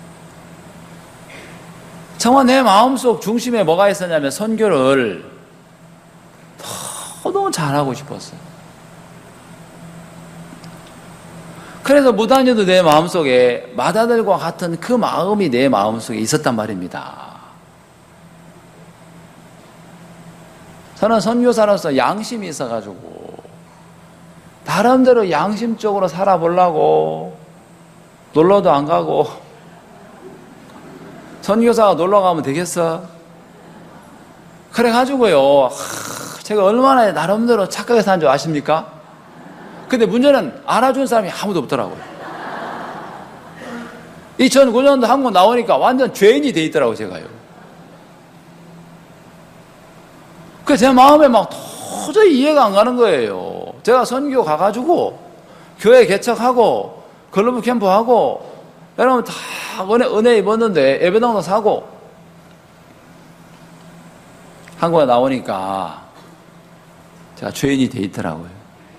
A: 정말 내 마음속 중심에 뭐가 있었냐면 선교를 너무 잘하고 싶었어요. 그래서 무단히도 내 마음속에 마다들과 같은 그 마음이 내 마음속에 있었단 말입니다. 저는 선교사로서 양심이 있어가지고 나름대로 양심적으로 살아보려고 놀러도 안 가고 선교사가 놀러 가면 되겠어? 그래가지고요, 제가 얼마나 나름대로 착하게 사는 줄 아십니까? 근데 문제는 알아준 사람이 아무도 없더라고요. 이천구 년도 한국 나오니까 완전 죄인이 돼 있더라고요, 제가요. 그래서 제 마음에 막 도저히 이해가 안 가는 거예요. 제가 선교 가가지고 교회 개척하고 글로벌 캠프하고 여러분 다 은혜, 은혜 입었는데 예배당도 사고 한국에 나오니까 제가 죄인이 돼 있더라고요.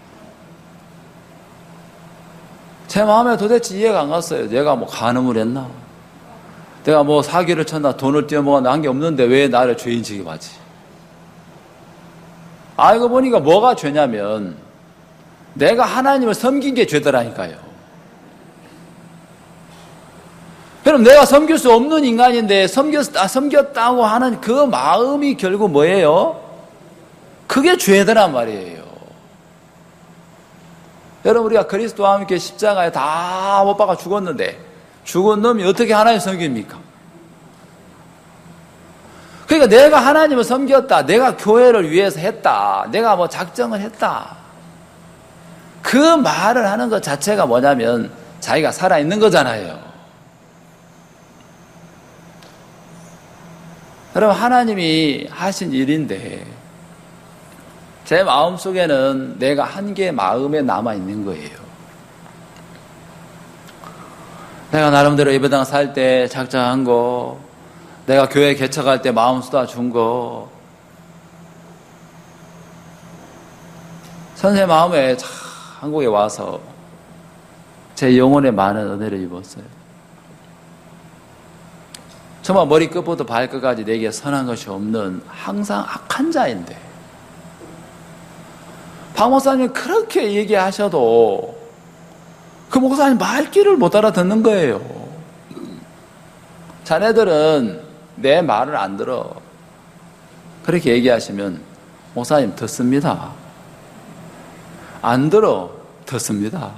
A: 제 마음에 도대체 이해가 안 갔어요. 내가 뭐 간음을 했나? 내가 뭐 사기를 쳤나? 돈을 떼어먹었나? 한 게 없는데 왜 나를 죄인 취급하지? 알고 보니까 뭐가 죄냐면 내가 하나님을 섬긴 게 죄더라니까요. 그럼 내가 섬길 수 없는 인간인데 섬겼다, 섬겼다고 하는 그 마음이 결국 뭐예요? 그게 죄더란 말이에요. 여러분, 우리가 그리스도와 함께 십자가에 다 못 박아 죽었는데 죽은 놈이 어떻게 하나님 섬깁니까? 그러니까 내가 하나님을 섬겼다, 내가 교회를 위해서 했다, 내가 뭐 작정을 했다, 그 말을 하는 것 자체가 뭐냐면 자기가 살아있는 거잖아요. 여러분, 하나님이 하신 일인데 제 마음속에는 내가 한 개 마음에 남아있는 거예요. 내가 나름대로 예배당 살 때 작정한 거, 내가 교회 개척할 때 마음 쏟아준 거, 선생님 마음에 참 한국에 와서 제 영혼에 많은 은혜를 입었어요. 정말 머리끝부터 발끝까지 내게 선한 것이 없는 항상 악한 자인데 박 목사님 그렇게 얘기하셔도 그 목사님 말귀를 못 알아듣는 거예요. 자네들은 내 말을 안 들어. 그렇게 얘기하시면 목사님 듣습니다. 안 들어 듣습니다.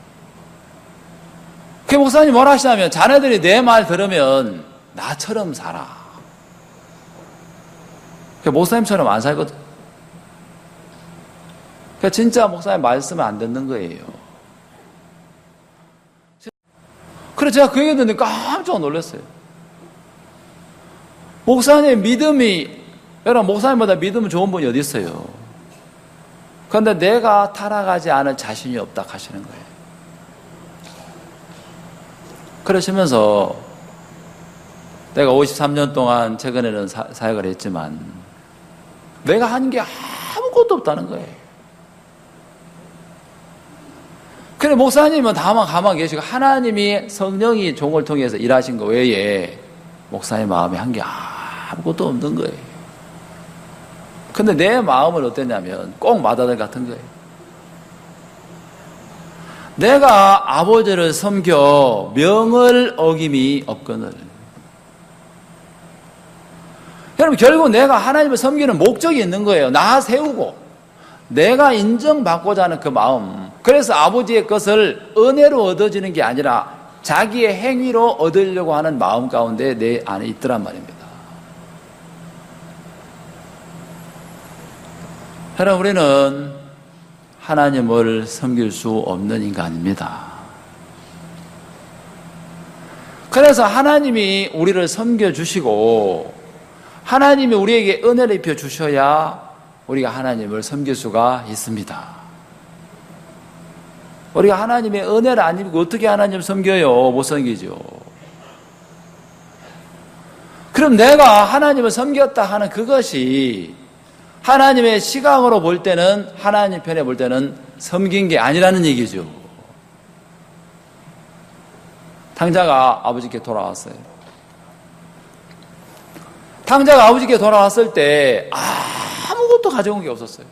A: 그 목사님 뭐라 하시냐면 자네들이 내 말 들으면 나처럼 살아. 그 목사님처럼 안 살거든. 그 진짜 목사님 말씀을 안 듣는 거예요. 그래서 제가 그 얘기 듣는데 깜짝 놀랐어요. 목사님 믿음이, 여러분 목사님보다 믿음 좋은 분이 어디 있어요? 그런데 내가 타락하지 않을 자신이 없다 하시는 거예요. 그러시면서 내가 오십삼 년 동안 최근에는 사, 사역을 했지만 내가 한 게 아무것도 없다는 거예요. 그래 목사님은 다만 가만히 계시고 하나님이 성령이 종을 통해서 일하신 거 외에 목사님 마음에 한 게 아무것도 없는 거예요. 근데 내 마음은 어땠냐면 꼭 마다들 같은 거예요. 내가 아버지를 섬겨 명을 어김이 없거늘. 여러분 결국 내가 하나님을 섬기는 목적이 있는 거예요. 나 세우고 내가 인정받고자 하는 그 마음. 그래서 아버지의 것을 은혜로 얻어지는 게 아니라 자기의 행위로 얻으려고 하는 마음 가운데 내 안에 있더란 말입니다. 여러분 우리는 하나님을 섬길 수 없는 인간입니다. 그래서 하나님이 우리를 섬겨주시고 하나님이 우리에게 은혜를 입혀 주셔야 우리가 하나님을 섬길 수가 있습니다. 우리가 하나님의 은혜를 안 입고 어떻게 하나님을 섬겨요? 못 섬기죠. 그럼 내가 하나님을 섬겼다 하는 그것이 하나님의 시각으로 볼 때는, 하나님 편에 볼 때는 섬긴 게 아니라는 얘기죠. 탕자가 아버지께 돌아왔어요. 탕자가 아버지께 돌아왔을 때 아무것도 가져온 게 없었어요.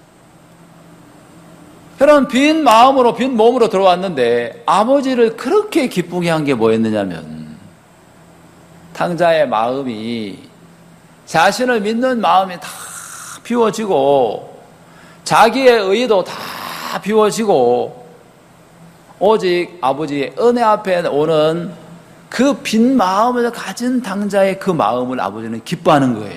A: 여러분 빈 마음으로 빈 몸으로 들어왔는데 아버지를 그렇게 기쁘게 한 게 뭐였느냐면 탕자의 마음이 자신을 믿는 마음이 다 비워지고 자기의 의도 다 비워지고 오직 아버지의 은혜 앞에 오는 그 빈 마음을 가진 탕자의 그 마음을 아버지는 기뻐하는 거예요.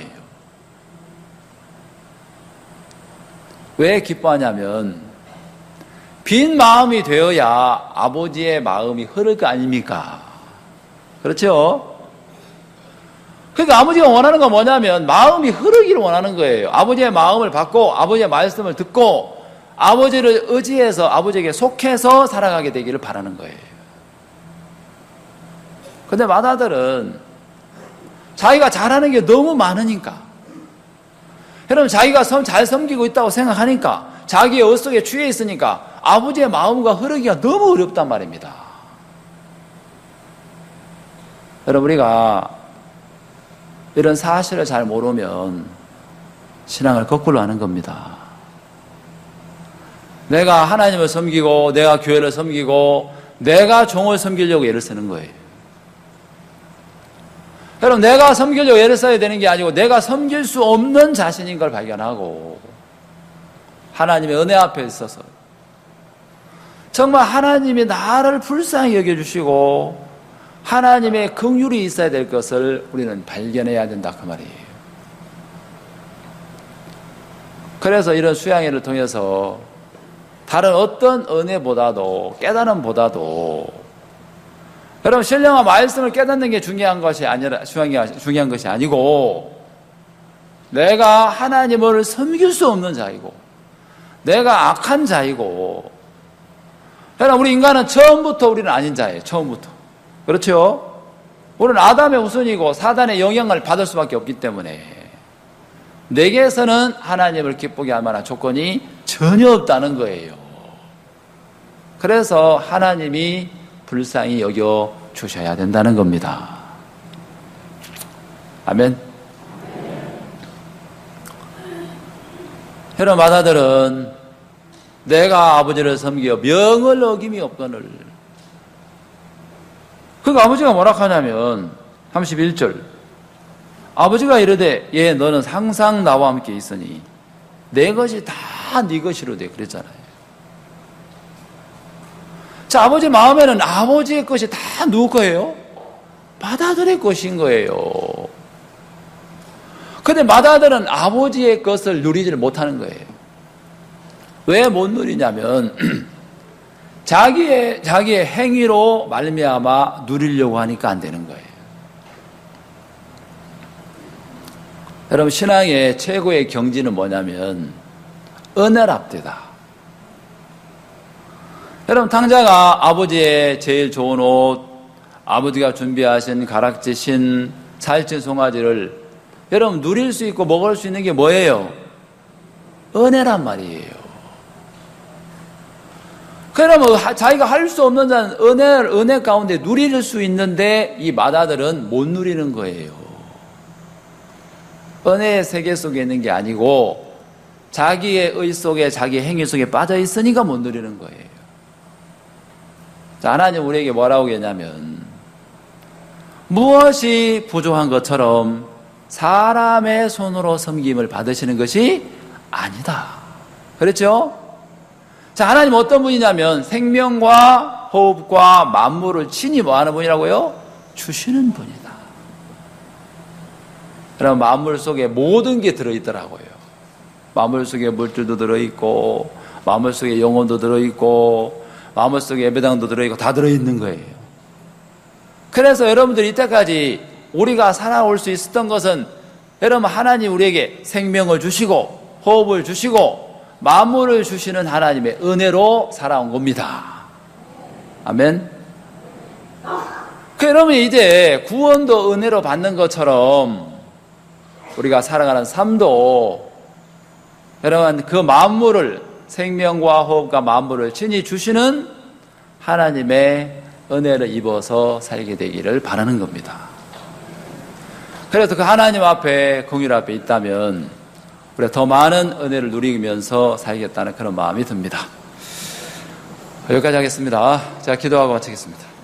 A: 왜 기뻐하냐면 빈 마음이 되어야 아버지의 마음이 흐를 거 아닙니까? 그렇죠? 그러니까 아버지가 원하는 건 뭐냐면 마음이 흐르기를 원하는 거예요. 아버지의 마음을 받고 아버지의 말씀을 듣고 아버지를 의지해서 아버지에게 속해서 살아가게 되기를 바라는 거예요. 근데 마다들은 자기가 잘하는 게 너무 많으니까 여러분 자기가 잘 섬기고 있다고 생각하니까 자기의 어속에 취해 있으니까 아버지의 마음과 흐르기가 너무 어렵단 말입니다. 여러분 우리가 이런 사실을 잘 모르면 신앙을 거꾸로 하는 겁니다. 내가 하나님을 섬기고 내가 교회를 섬기고 내가 종을 섬기려고 애를 쓰는 거예요. 여러분 내가 섬기려고 애를 써야 되는 게 아니고 내가 섬길 수 없는 자신인 걸 발견하고 하나님의 은혜 앞에 있어서 정말 하나님이 나를 불쌍히 여겨주시고 하나님의 긍휼이 있어야 될 것을 우리는 발견해야 된다 그 말이에요. 그래서 이런 수양회를 통해서 다른 어떤 은혜보다도 깨달음보다도 여러분 신령한 말씀을 깨닫는 게 중요한 것이 아니라 수양회가 중요한 것이 아니고 내가 하나님을 섬길 수 없는 자이고 내가 악한 자이고 여러분 우리 인간은 처음부터 우리는 아닌 자예요. 처음부터. 그렇죠? 우리는 아담의 후손이고 사단의 영향을 받을 수밖에 없기 때문에 내게서는 하나님을 기쁘게 할 만한 조건이 전혀 없다는 거예요. 그래서 하나님이 불쌍히 여겨 주셔야 된다는 겁니다. 아멘. 여러분 마다들은 내가 아버지를 섬기어 명을 어김이 없거늘. 그러니까 아버지가 뭐라 하냐면 삼십일 절 아버지가 이르되 예 너는 항상 나와 함께 있으니 내 것이 다 네 것이로 돼 그랬잖아요. 자, 아버지 마음에는 아버지의 것이 다 누구 거예요? 맏아들의 것인 거예요. 근데 맏아들은 아버지의 것을 누리지를 못하는 거예요. 왜 못 누리냐면 자기의 자기의 행위로 말미암아 누리려고 하니까 안 되는 거예요. 여러분, 신앙의 최고의 경지는 뭐냐면 은혜랍니다. 여러분, 당자가 아버지의 제일 좋은 옷, 아버지가 준비하신 가락지신 살찐 송아지를 여러분 누릴 수 있고 먹을 수 있는 게 뭐예요? 은혜란 말이에요. 그러면 자기가 할 수 없는 자는 은혜, 은혜 가운데 누릴 수 있는데 이 맏아들은 못 누리는 거예요. 은혜의 세계 속에 있는 게 아니고 자기의 의 속에 자기 행위 속에 빠져 있으니까 못 누리는 거예요. 자, 하나님 우리에게 뭐라고 했냐면 무엇이 부족한 것처럼 사람의 손으로 섬김을 받으시는 것이 아니다. 그렇죠? 자, 하나님 어떤 분이냐면 생명과 호흡과 만물을 친히 뭐하는 분이라고요? 주시는 분이다. 그럼 만물 속에 모든 게 들어있더라고요. 만물 속에 물질도 들어있고 만물 속에 영혼도 들어있고 만물 속에 예배당도 들어있고 다 들어있는 거예요. 그래서 여러분들이 이때까지 우리가 살아올 수 있었던 것은 여러분 하나님 우리에게 생명을 주시고 호흡을 주시고 만물을 주시는 하나님의 은혜로 살아온 겁니다. 아멘. 그 여러분 이제 구원도 은혜로 받는 것처럼 우리가 살아가는 삶도 여러분 그 만물을 생명과 호흡과 만물을 친히 주시는 하나님의 은혜를 입어서 살게 되기를 바라는 겁니다. 그래서 그 하나님 앞에 긍휼 앞에 있다면 우리가 더 많은 은혜를 누리면서 살겠다는 그런 마음이 듭니다. 여기까지 하겠습니다. 제가 기도하고 마치겠습니다.